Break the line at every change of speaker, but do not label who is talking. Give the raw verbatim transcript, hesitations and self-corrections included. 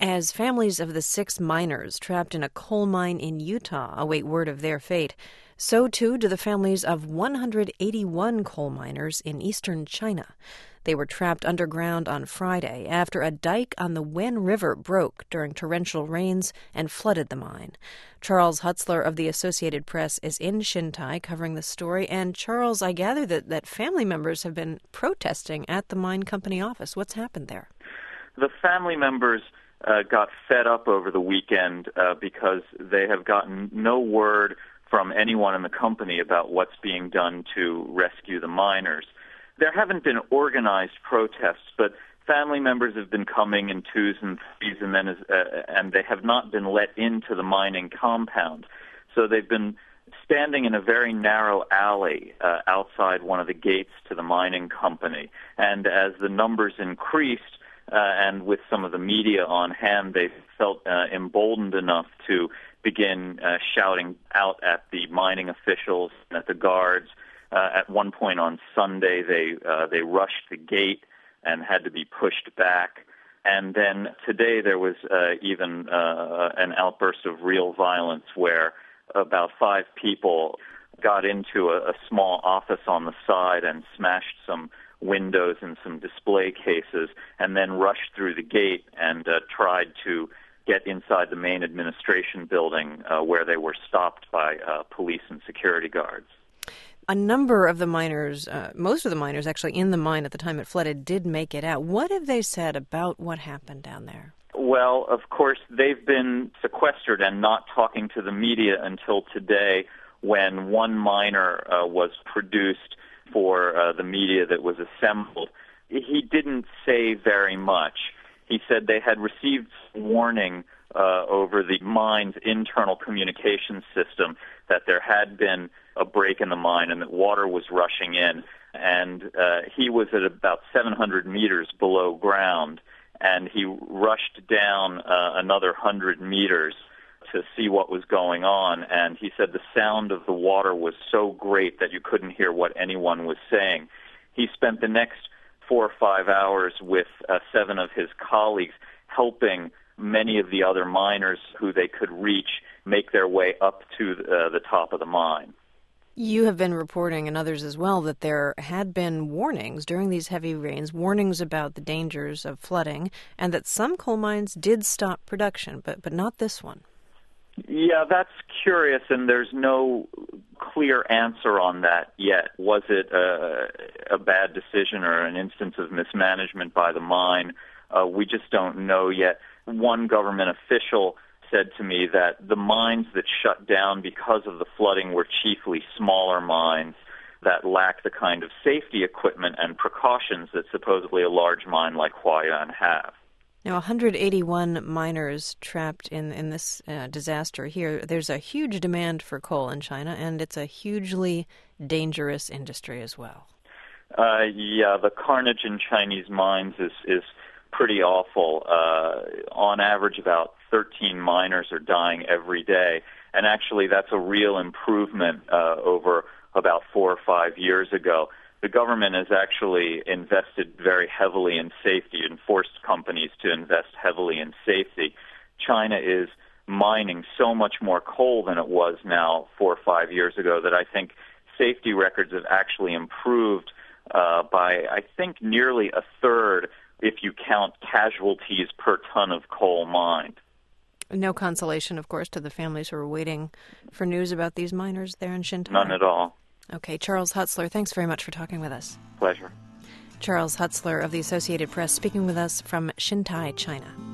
As families of the six miners trapped in a coal mine in Utah await word of their fate, so too do the families of one hundred eighty-one coal miners in eastern China. They were trapped underground on Friday after a dike on the Wen River broke during torrential rains and flooded the mine. Charles Hutzler of the Associated Press is in Xintai covering the story. And Charles, I gather that, that family members have been protesting at the mine company office. What's happened there?
The family members uh, got fed up over the weekend uh, because they have gotten no word from anyone in the company about what's being done to rescue the miners. There haven't been organized protests, but family members have been coming in twos and threes, and then uh, and they have not been let into the mining compound. So they've been standing in a very narrow alley uh, outside one of the gates to the mining company. And as the numbers increased, uh, and with some of the media on hand, they felt uh, emboldened enough to begin uh, shouting out at the mining officials and at the guards. Uh, at one point on Sunday, they uh, they rushed the gate and had to be pushed back. And then today there was uh, even uh, an outburst of real violence where about five people got into a, a small office on the side and smashed some windows and some display cases, and then rushed through the gate and uh, tried to get inside the main administration building uh, where they were stopped by uh, police and security guards.
A number of the miners, uh, most of the miners actually in the mine at the time it flooded, did make it out. What have they said about what happened down there?
Well, of course, they've been sequestered and not talking to the media until today, when one miner uh, was produced for uh, the media that was assembled. He didn't say very much. He said they had received warning uh, over the mine's internal communication system that there had been a break in the mine and that water was rushing in. And uh, he was at about seven hundred meters below ground, and he rushed down uh, another one hundred meters to see what was going on. And he said the sound of the water was so great that you couldn't hear what anyone was saying. He spent the next four or five hours with uh, seven of his colleagues helping many of the other miners who they could reach make their way up to uh, the top of the mine.
You have been reporting, and others as well, that there had been warnings during these heavy rains, warnings about the dangers of flooding, and that some coal mines did stop production, but, but not this one.
Yeah, that's curious, and there's no clear answer on that yet. Was it a, a bad decision or an instance of mismanagement by the mine? Uh, we just don't know yet. One government official said to me that the mines that shut down because of the flooding were chiefly smaller mines that lack the kind of safety equipment and precautions that supposedly a large mine like Huai'an have.
Now, one hundred eighty-one miners trapped in, in this uh, disaster here. There's a huge demand for coal in China, and it's a hugely dangerous industry as well.
Uh, yeah, the carnage in Chinese mines is, is pretty awful. Uh, on average, about thirteen miners are dying every day. And actually, that's a real improvement uh, over about four or five years ago. The government has actually invested very heavily in safety and forced companies to invest heavily in safety. China is mining so much more coal than it was now four or five years ago that I think safety records have actually improved uh, by, I think, nearly a third if you count casualties per ton of coal mined.
No consolation, of course, to the families who are waiting for news about these miners there in Xintai?
None at all.
Okay, Charles Hutzler, thanks very much for talking with us.
Pleasure.
Charles Hutzler of the Associated Press speaking with us from Xintai, China.